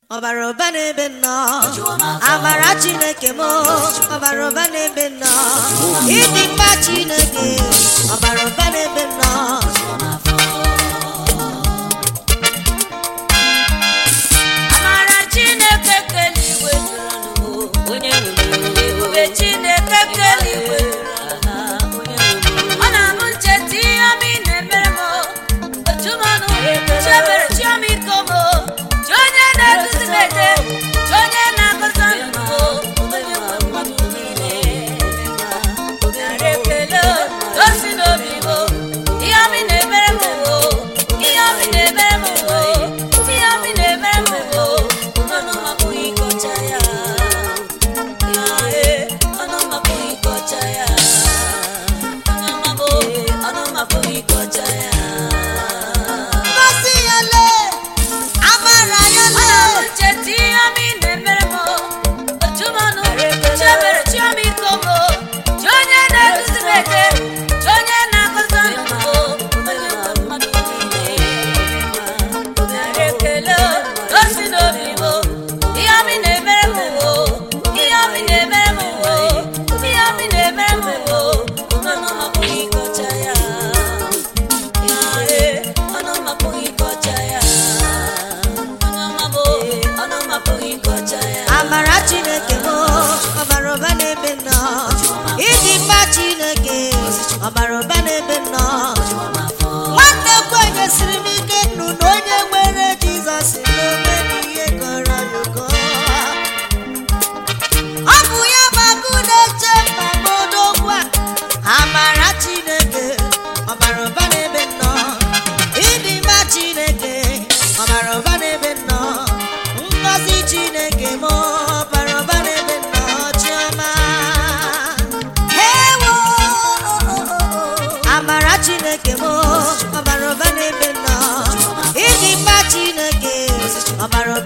ọbara ụba n'ebe nọ, amara Chineke m ọbara ụba n'ebe nọ, ịdị mma Chineke ọbara ụba n'ebe nọ. Amara Chineke keligwe onye ebube Chineke keligwe ọ na-abụ ncheta ihe ọma ị na-emere m otu mmanụ chebere chiọmiko m chi onye na-eduzi m ede chi onye na-agọzi ndụ onye nwe mmadụ niile nara ekele osi n'obi m ihe ọma ị na-emere m ihe ọma ị na-emere m ihe ọma ị na-emere m ọnụ m apụghị ịkọcha ya ọnụ m apụghị ịkọcha ya ọnụ m apụghị ịkọcha ya. Ngozi ya lee, amara ya lee, Ncheta ihe ọma ị na-emere m otu mmanụ chebere chiọmiko m chi onye na-eduzi m ede chi onye na-agọzi ndụ onye nwe mmadụ niile nara ekele osi n'obi m ihe ọma ị na-emere m ihe ọma ị na-emere m ihe ọma ị na-emere m ọnụ m apụghị ịkọcha ya ọnụ m apụghị ịkọcha ya ọnụ m apụghị ịkọcha ya. amara Chineke m ọbara ụba n'ebe nọ, ịdị mma Chineke ọbara ụba n'ebe nọ. Nwanne kwenyesiri m ike nnu na onye nwere Jizọs n'ome n'ihe kọrọ ya ụkọ. Ọ bụ ya magụ na-eche mma m n'okwu a. Amara Chineke ọbara ụba n'ebe nọ, ịdị mma Chineke ọbara ụba n'ebe nọ. Ngozi Chineke m ọbara ụba n'ebe nọ, chiọma ewo. Amara Chineke m ọbara ụba n'ebe nọ, ịdị mma Chineke ọbara